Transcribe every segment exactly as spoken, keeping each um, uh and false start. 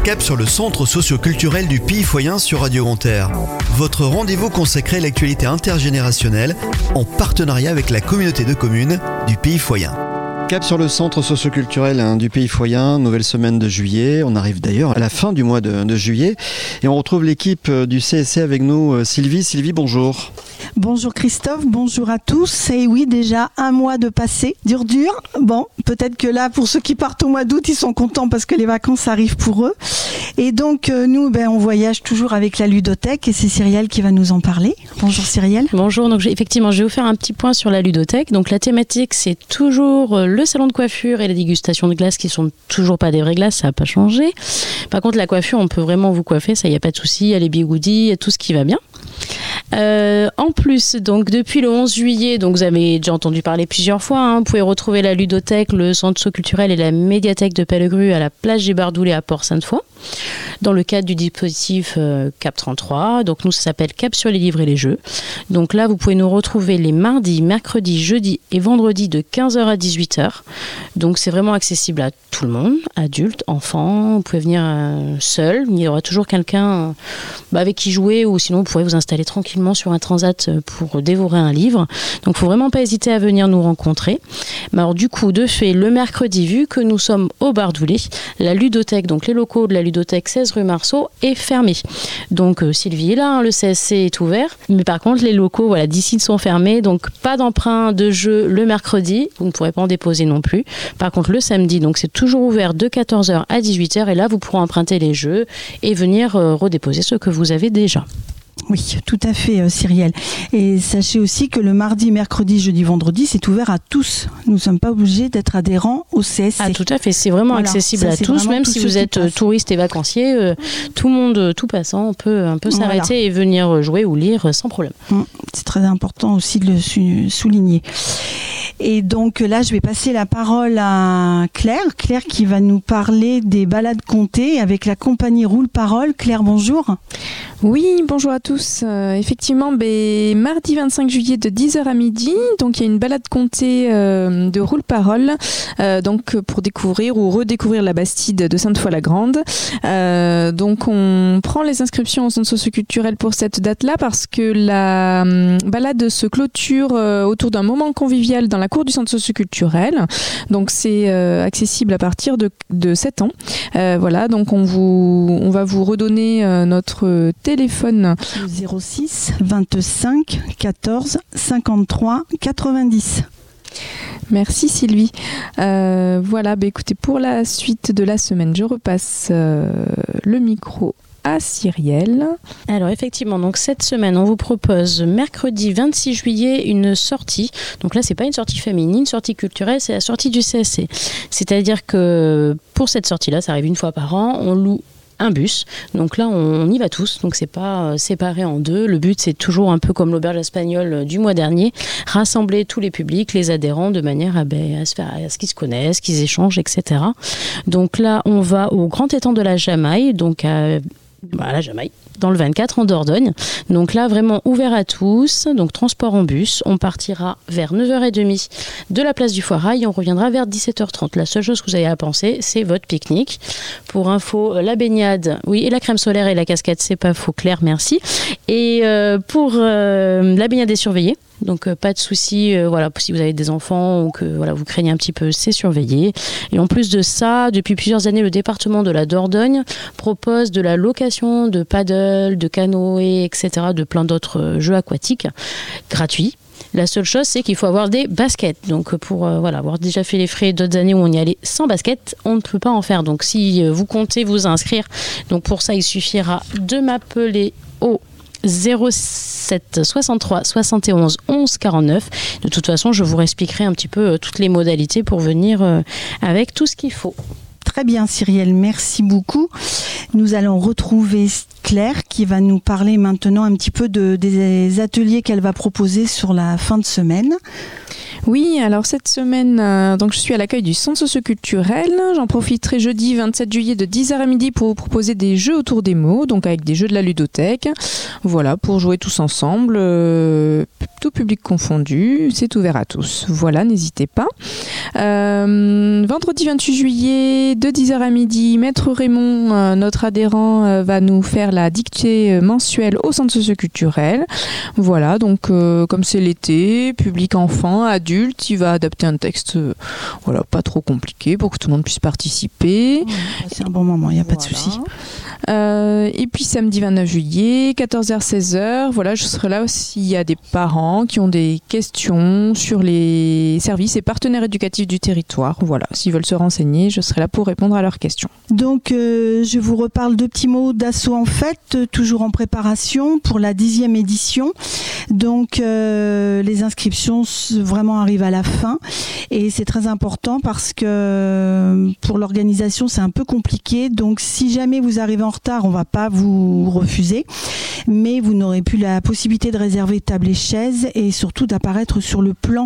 cap sur le centre socio-culturel du Pays Foyen sur Radio Grand Air. Votre rendez-vous consacré à l'actualité intergénérationnelle en partenariat avec la communauté de communes du Pays Foyen. Cap sur le centre socio-culturel hein, du Pays Foyen, nouvelle semaine de juillet. On arrive d'ailleurs à la fin du mois de, de juillet et on retrouve l'équipe du C S C avec nous. Sylvie, Sylvie, bonjour. Bonjour Christophe, bonjour à tous. Et oui, déjà un mois de passé, dur dur. Bon, peut-être que là, pour ceux qui partent au mois d'août, ils sont contents parce que les vacances arrivent pour eux. Et donc euh, nous, ben, on voyage toujours avec la ludothèque et c'est Cyrielle qui va nous en parler. Bonjour Cyrielle. Bonjour, donc j'ai, effectivement, je vais vous faire un petit point sur la ludothèque. Donc la thématique, c'est toujours euh, le salon de coiffure et la dégustation de glaces qui sont toujours pas des vraies glaces, ça n'a pas changé. Par contre, la coiffure, on peut vraiment vous coiffer, ça, il n'y a pas de souci. Il y a les bigoudis, il y a tout ce qui va bien. Euh, en plus, donc depuis le onze juillet, donc vous avez déjà entendu parler plusieurs fois, hein, vous pouvez retrouver la ludothèque, le centre socio-culturel et la médiathèque de Pellegru à la plage des Bardoulet à Port-Sainte-Foy, dans le cadre du dispositif euh, Cap trente-trois. Donc nous, ça s'appelle Cap sur les livres et les jeux. Donc là, vous pouvez nous retrouver les mardis, mercredis, jeudis et vendredis de quinze heures à dix-huit heures. Donc c'est vraiment accessible à tout le monde, adultes, enfants. Vous pouvez venir euh, seul, il y aura toujours quelqu'un euh, bah, avec qui jouer, ou sinon vous pourrez vous installer tranquillement sur un transat pour dévorer un livre. Donc il ne faut vraiment pas hésiter à venir nous rencontrer. Mais alors du coup, de fait, le mercredi, vu que nous sommes au Bardoulet, la ludothèque, donc les locaux de la ludothèque seize rue Marceau, est fermée. Donc euh, Sylvie est là, hein, le C S C est ouvert. Mais par contre, les locaux voilà, d'ici sont fermés. Donc pas d'emprunt de jeu le mercredi. Vous ne pourrez pas en déposer non plus. Par contre, le samedi, donc c'est toujours ouvert de quatorze heures à dix-huit heures. Et là, vous pourrez emprunter les jeux et venir euh, redéposer ceux que vous avez déjà. Oui, tout à fait, euh, Cyrielle. Et sachez aussi que le mardi, mercredi, jeudi, vendredi, c'est ouvert à tous. Nous ne sommes pas obligés d'être adhérents au C S C. Ah, tout à fait. C'est vraiment voilà, accessible ça, à tous, même si vous êtes touriste et vacancier. Euh, tout le monde, tout passant, on peut, on peut s'arrêter voilà. et venir jouer ou lire sans problème. C'est très important aussi de le su- souligner. Et donc là, je vais passer la parole à Claire. Claire qui va nous parler des balades comptées avec la compagnie Roule Parole. Claire, bonjour. Oui, bonjour à tous. Euh, effectivement, ben, mardi vingt-cinq juillet de dix heures à midi, donc il y a une balade comptée euh, de Roule Parole, euh, donc pour découvrir ou redécouvrir la Bastide de Sainte-Foy-la-Grande. Euh, donc on prend les inscriptions au centre socio-culturel pour cette date-là parce que la euh, balade se clôture euh, autour d'un moment convivial dans la cour du centre socio-culturel. Donc c'est euh, accessible à partir de, de sept ans. Euh, voilà, donc on vous, on va vous redonner euh, notre téléphone. zéro six vingt-cinq quatorze cinquante-trois quatre-vingt-dix. Merci Sylvie. Euh, voilà, bah écoutez, pour la suite de la semaine, je repasse euh, le micro à Cyrielle. Alors effectivement, donc cette semaine, on vous propose mercredi vingt-six juillet une sortie. Donc là, c'est pas une sortie famille ni une sortie culturelle, c'est la sortie du C S C. C'est-à-dire que pour cette sortie-là, ça arrive une fois par an, on loue un bus. Donc là, on y va tous. Donc c'est pas séparé en deux. Le but, c'est toujours un peu comme l'auberge espagnole du mois dernier, rassembler tous les publics, les adhérents, de manière à, ben, à, se faire, à ce qu'ils se connaissent, qu'ils échangent, et cetera. Donc là, on va au grand étang de la Jamaille, donc à Bah, la Jamaille, dans le vingt-quatre en Dordogne. Donc là, vraiment ouvert à tous. Donc transport en bus. On partira vers neuf heures trente de la place du Foirail et on reviendra vers dix-sept heures trente. La seule chose que vous avez à penser, c'est votre pique-nique. Pour info, la baignade, oui, et la crème solaire et la casquette, c'est pas faux, Claire, merci. Et euh, pour euh, la baignade est surveillée. Donc euh, pas de souci, euh, voilà, si vous avez des enfants ou que voilà, vous craignez un petit peu, c'est surveillé. Et en plus de ça, depuis plusieurs années, le département de la Dordogne propose de la location de paddle, de canoë, et cetera, de plein d'autres euh, jeux aquatiques gratuits. La seule chose, c'est qu'il faut avoir des baskets. Donc, pour euh, voilà, avoir déjà fait les frais d'autres années où on y allait sans basket, on ne peut pas en faire. Donc, si euh, vous comptez vous inscrire, donc pour ça, il suffira de m'appeler au zéro sept soixante-trois soixante et onze onze quarante-neuf. De toute façon, je vous réexpliquerai un petit peu euh, toutes les modalités pour venir euh, avec tout ce qu'il faut. Très bien Cyrielle, merci beaucoup. Nous allons retrouver Claire qui va nous parler maintenant un petit peu de, des ateliers qu'elle va proposer sur la fin de semaine. Oui, alors cette semaine, euh, donc je suis à l'accueil du centre socioculturel. J'en profiterai jeudi vingt-sept juillet de dix heures à midi pour vous proposer des jeux autour des mots, donc avec des jeux de la ludothèque. Voilà, pour jouer tous ensemble, euh, tout public confondu, c'est ouvert à tous. Voilà, n'hésitez pas. Euh, vendredi vingt-huit juillet de dix heures à midi, Maître Raymond, euh, notre adhérent, euh, va nous faire la dictée mensuelle au centre socioculturel. Voilà, donc euh, comme c'est l'été, public enfant, adulte, il va adapter un texte euh, voilà, pas trop compliqué pour que tout le monde puisse participer. C'est un bon moment, il n'y a pas voilà. de souci. Euh, et puis samedi vingt-neuf juillet, quatorze heures seize heures, voilà, je serai là s'il y a des parents qui ont des questions sur les services et partenaires éducatifs du territoire. Voilà, s'ils veulent se renseigner, je serai là pour répondre à leurs questions. Donc euh, je vous reparle de petits mots d'assaut en fait, toujours en préparation pour la dixième édition. Donc euh, les inscriptions vraiment arrivent à la fin et c'est très important parce que pour l'organisation c'est un peu compliqué. Donc si jamais vous arrivez en retard, on ne va pas vous refuser, mais vous n'aurez plus la possibilité de réserver table et chaise et surtout d'apparaître sur le plan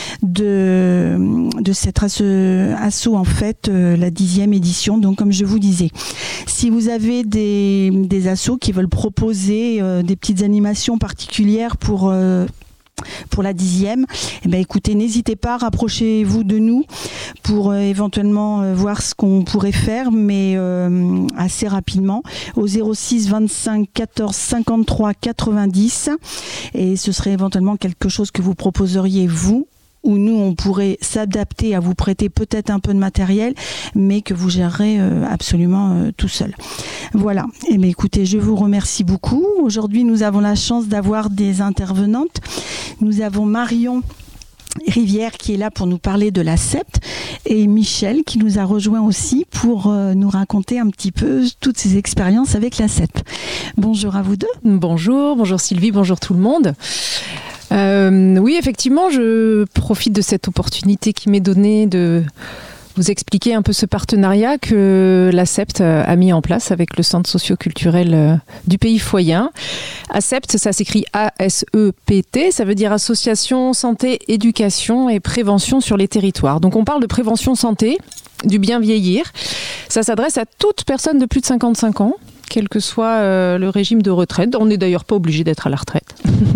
de, de cette assaut en fait, euh, la dixième édition. Donc comme je vous disais, si vous avez des, des assos qui veulent proposer euh, des petites animations particulières pour euh, pour la dixième, eh ben écoutez, n'hésitez pas, rapprochez-vous de nous pour euh, éventuellement euh, voir ce qu'on pourrait faire, mais euh, assez rapidement au zéro six vingt-cinq quatorze cinquante-trois quatre-vingt-dix, et ce serait éventuellement quelque chose que vous proposeriez vous, où nous, on pourrait s'adapter à vous prêter peut-être un peu de matériel, mais que vous gérerez euh, absolument euh, tout seul. Voilà. Eh bien, écoutez, je vous remercie beaucoup. Aujourd'hui, nous avons la chance d'avoir des intervenantes. Nous avons Marion Rivière qui est là pour nous parler de la S E P T et Michel qui nous a rejoint aussi pour euh, nous raconter un petit peu toutes ses expériences avec la S E P T. Bonjour à vous deux. Bonjour, bonjour Sylvie, bonjour tout le monde. Euh, oui, effectivement, je profite de cette opportunité qui m'est donnée de vous expliquer un peu ce partenariat que la S E P T a mis en place avec le centre socio-culturel du Pays Foyen. A S E P T, ça s'écrit A S E P T, ça veut dire Association Santé, Éducation et Prévention sur les territoires. Donc on parle de prévention santé, du bien vieillir. Ça s'adresse à toute personne de plus de cinquante-cinq ans, quel que soit euh, le régime de retraite. On n'est d'ailleurs pas obligé d'être à la retraite.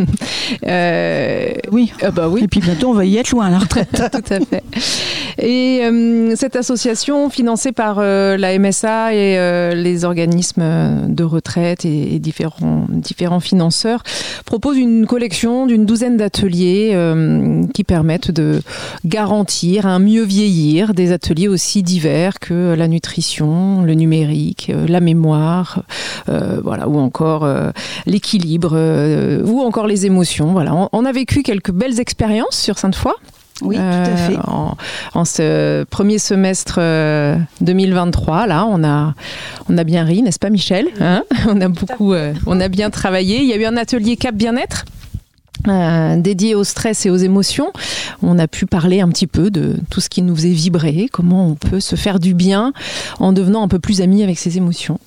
euh, oui. Euh, bah oui. Et puis bientôt, on va y être loin à la retraite. Tout à fait. Et euh, cette association, financée par euh, la M S A et euh, les organismes de retraite et, et différents, différents financeurs, propose une collection d'une douzaine d'ateliers euh, qui permettent de garantir un mieux vieillir, des ateliers aussi divers que la nutrition, le numérique, la mémoire, Euh, voilà, ou encore euh, l'équilibre, euh, ou encore les émotions. Voilà. On, on a vécu quelques belles expériences sur Sainte-Foy. Oui, euh, tout à fait. En, en ce premier semestre euh, deux mille vingt-trois, là, on a, on a bien ri, n'est-ce pas Michel, hein? On a beaucoup, euh, on a bien travaillé. Il y a eu un atelier Cap Bien-être. Euh, dédié au stress et aux émotions. On a pu parler un petit peu de tout ce qui nous faisait vibrer, comment on peut se faire du bien en devenant un peu plus amis avec ses émotions.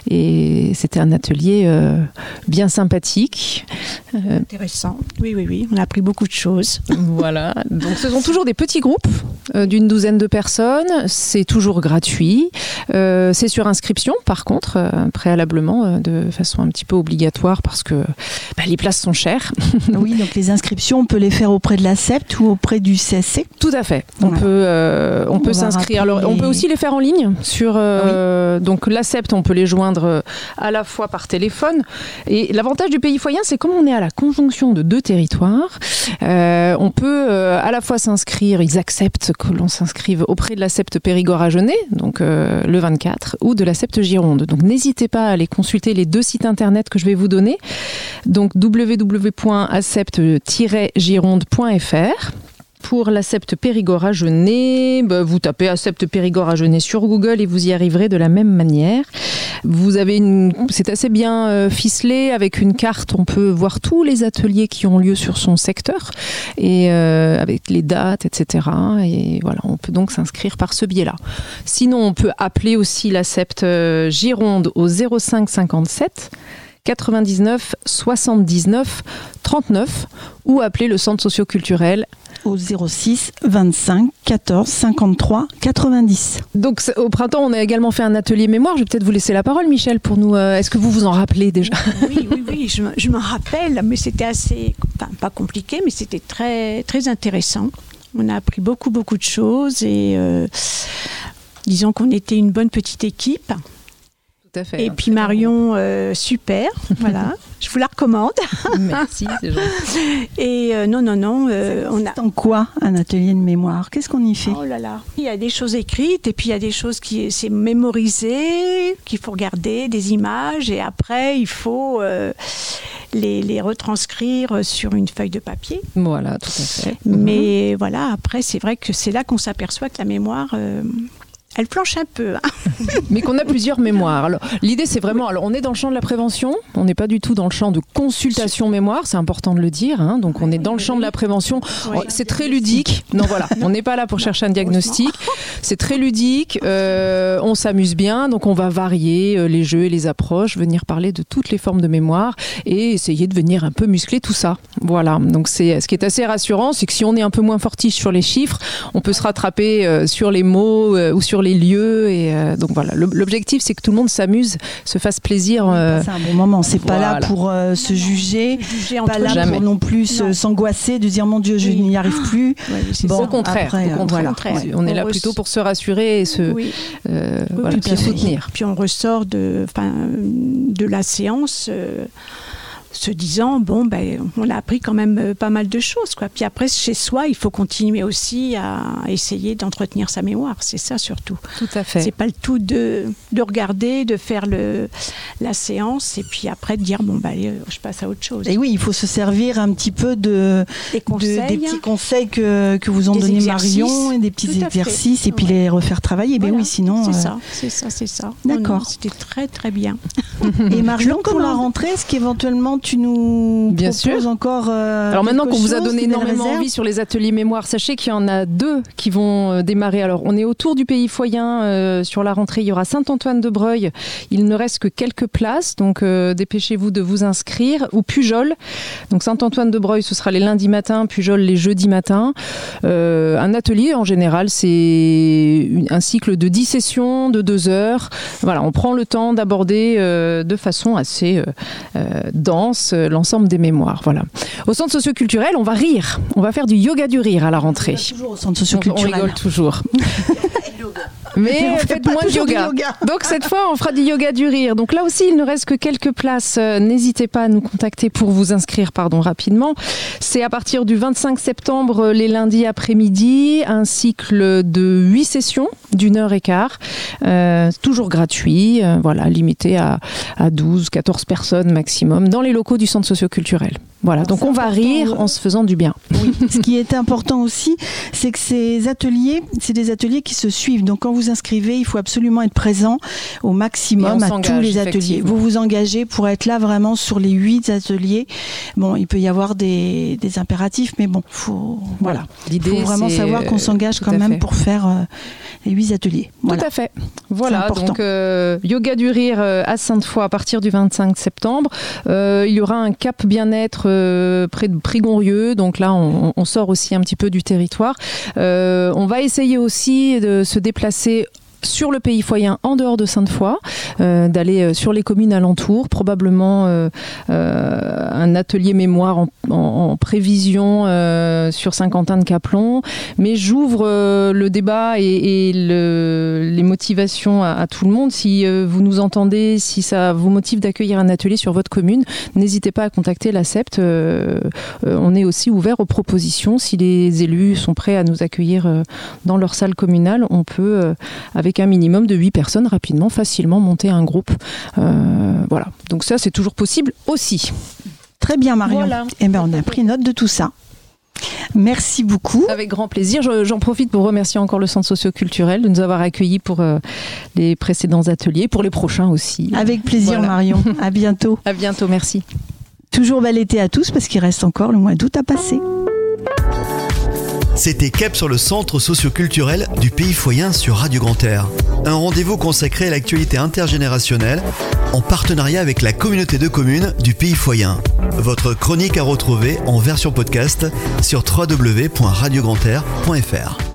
Et c'était un atelier euh, bien sympathique. Euh, Intéressant. Oui, oui, oui. On a appris beaucoup de choses. Voilà. Donc ce sont toujours des petits groupes euh, d'une douzaine de personnes. C'est toujours gratuit. Euh, c'est sur inscription, par contre, euh, préalablement, euh, de façon un petit peu obligatoire parce que bah, les places sont chères. Oui, donc les inscriptions, on peut les faire auprès de la S E P T ou auprès du C S C. Tout à fait. On voilà. peut, euh, on, on peut s'inscrire. Alors, les... on peut aussi les faire en ligne sur. Euh, oui. Donc la S E P T, on peut les joindre à la fois par téléphone. Et l'avantage du Pays Foyen, c'est comme on est à la conjonction de deux territoires, euh, on peut euh, à la fois s'inscrire. Ils acceptent que l'on s'inscrive auprès de la S E P T Périgord-Agenais, donc euh, le vingt-quatre, ou de la S E P T Gironde. Donc n'hésitez pas à aller consulter les deux sites internet que je vais vous donner. Donc w w w point a s e p t tiret gironde point f r. Pour la S E P T Périgord-Agenais, bah, vous tapez A S E P T Périgord-Agenais sur Google et vous y arriverez de la même manière. Vous avez une, c'est assez bien euh, ficelé avec une carte. On peut voir tous les ateliers qui ont lieu sur son secteur et euh, avec les dates, et cetera. Et voilà, on peut donc s'inscrire par ce biais-là. Sinon, on peut appeler aussi la S E P T Gironde au zéro cinq cinquante-sept quatre-vingt-dix-neuf soixante-dix-neuf trente-neuf ou appeler le centre socio-culturel au zéro six vingt-cinq quatorze cinquante-trois quatre-vingt-dix. Donc au printemps, on a également fait un atelier mémoire. Je vais peut-être vous laisser la parole, Michel, pour nous. Euh, est-ce que vous vous en rappelez déjà ? Oui, oui, oui, je, je m'en rappelle, mais c'était assez, enfin pas compliqué, mais c'était très, très intéressant. On a appris beaucoup, beaucoup de choses et euh, disons qu'on était une bonne petite équipe. Tout à fait. Et puis Marion, euh, super, voilà, je vous la recommande. Merci, c'est gentil. Et euh, non, non, non, euh, on a... En quoi un atelier de mémoire ? Qu'est-ce qu'on y fait ? Oh là là, il y a des choses écrites et puis il y a des choses qui c'est mémorisé, qu'il faut regarder, des images et après il faut euh, les, les retranscrire sur une feuille de papier. Voilà, tout à fait. Mais mmh. voilà, après c'est vrai que c'est là qu'on s'aperçoit que la mémoire... Euh, Elle planche un peu. Hein. Mais qu'on a plusieurs mémoires. Alors, l'idée, c'est vraiment... Alors, on est dans le champ de la prévention. On n'est pas du tout dans le champ de consultation mémoire. C'est important de le dire. Hein. Donc, on est dans le champ de la prévention. Oui. C'est très ludique. Non, voilà. On n'est pas là pour chercher un diagnostic. C'est très ludique. Euh, on s'amuse bien. Donc, on va varier les jeux et les approches, venir parler de toutes les formes de mémoire et essayer de venir un peu muscler tout ça. Voilà. Donc, c'est, ce qui est assez rassurant, c'est que si on est un peu moins fortiche sur les chiffres, on peut se rattraper euh, sur les mots euh, ou sur les lieux et euh, donc voilà, l'objectif c'est que tout le monde s'amuse, se fasse plaisir. Euh... C'est un bon moment, c'est voilà. Pas là pour euh, se juger, juger pas là jamais. Pour non plus non. s'angoisser, de dire mon Dieu je oui. n'y arrive plus. Oui, bon, au contraire, après, au contraire. Voilà. Ouais. On est là plutôt pour se rassurer et se, oui. euh, oui, voilà, se soutenir. Puis on ressort de, de la séance euh, se disant, bon, ben, on a appris quand même pas mal de choses, quoi. Puis après, chez soi, il faut continuer aussi à essayer d'entretenir sa mémoire. C'est ça, surtout. Tout à fait. C'est pas le tout de, de regarder, de faire le, la séance, et puis après de dire, bon, ben, je passe à autre chose. Et oui, il faut se servir un petit peu de, des, conseils, de, des petits conseils que, que vous ont donné Marion, et des petits exercices, et puis ouais. les refaire travailler. Voilà. Ben oui, sinon... C'est euh... ça, c'est ça, c'est ça. D'accord. C'était très, très bien. Et Marion, pour la rentrée, est-ce qu'éventuellement tu nous Bien proposes sûr. encore euh, Alors maintenant qu'on vous a donné énormément réserve. envie sur les ateliers mémoire, sachez qu'il y en a deux qui vont euh, démarrer. Alors on est autour du Pays Foyen euh, sur la rentrée. Il y aura Saint-Antoine-de-Breuil. Il ne reste que quelques places, donc euh, dépêchez-vous de vous inscrire. Ou Pujol. Donc Saint-Antoine-de-Breuil, ce sera les lundis matins, Pujol les jeudis matins. Euh, un atelier en général, c'est un cycle de dix sessions de deux heures. Voilà, on prend le temps d'aborder euh, de façon assez euh, euh, dense l'ensemble des mémoires. Voilà. Au centre socioculturel, on va rire. On va faire du yoga du rire à la rentrée. Toujours au centre socioculturel. On, on rigole toujours. Mais faites moins de yoga. yoga. Donc cette fois, on fera du yoga du rire. Donc là aussi, il ne reste que quelques places. N'hésitez pas à nous contacter pour vous inscrire, pardon, rapidement. C'est à partir du vingt-cinq septembre, les lundis après-midi, un cycle de huit sessions d'une heure et quart, euh, toujours gratuit, euh, voilà, limité à, à douze, quatorze personnes maximum dans les locaux du centre socioculturel. Voilà, donc on va rire en se faisant du bien. Oui. Ce qui est important aussi, c'est que ces ateliers, c'est des ateliers qui se suivent. Donc quand vous inscrivez, il faut absolument être présent au maximum à tous les ateliers. Vous vous engagez pour être là vraiment sur les huit ateliers. Bon, il peut y avoir des, des impératifs, mais bon, faut voilà. L'idée, faut vraiment savoir qu'on s'engage quand même pour faire euh, les huit ateliers. Voilà. Tout à fait. Voilà, donc euh, yoga du rire euh, à Sainte-Foy à partir du vingt-cinq septembre. Euh, il y aura un cap bien-être euh, près de Prigonrieux, donc là on, on sort aussi un petit peu du territoire. Euh, on va essayer aussi de se déplacer sur le Pays Foyen en dehors de Sainte-Foy, euh, d'aller sur les communes alentours, probablement euh, euh, un atelier mémoire en, en, en prévision euh, sur Saint-Quentin-de-Caplon, mais j'ouvre euh, le débat et, et le, les motivations à, à tout le monde. Si euh, vous nous entendez, si ça vous motive d'accueillir un atelier sur votre commune, n'hésitez pas à contacter l'A C E P T. Euh, euh, on est aussi ouvert aux propositions. Si les élus sont prêts à nous accueillir euh, dans leur salle communale, on peut, euh, avec un minimum de huit personnes, rapidement, facilement monter un groupe. Euh, voilà. Donc ça, c'est toujours possible aussi. Très bien, Marion. Voilà. Eh bien, on a pris note de tout ça. Merci beaucoup. Avec grand plaisir. J'en profite pour remercier encore le Centre socioculturel de nous avoir accueillis pour euh, les précédents ateliers, pour les prochains aussi. Avec plaisir, voilà. Marion. À bientôt. À bientôt, merci. Toujours bel été à tous, parce qu'il reste encore le mois d'août à passer. C'était Cap sur le centre socio-culturel du Pays Foyen sur Radio Grand Air. Un rendez-vous consacré à l'actualité intergénérationnelle en partenariat avec la communauté de communes du Pays Foyen. Votre chronique à retrouver en version podcast sur w w w point radio grand air point f r.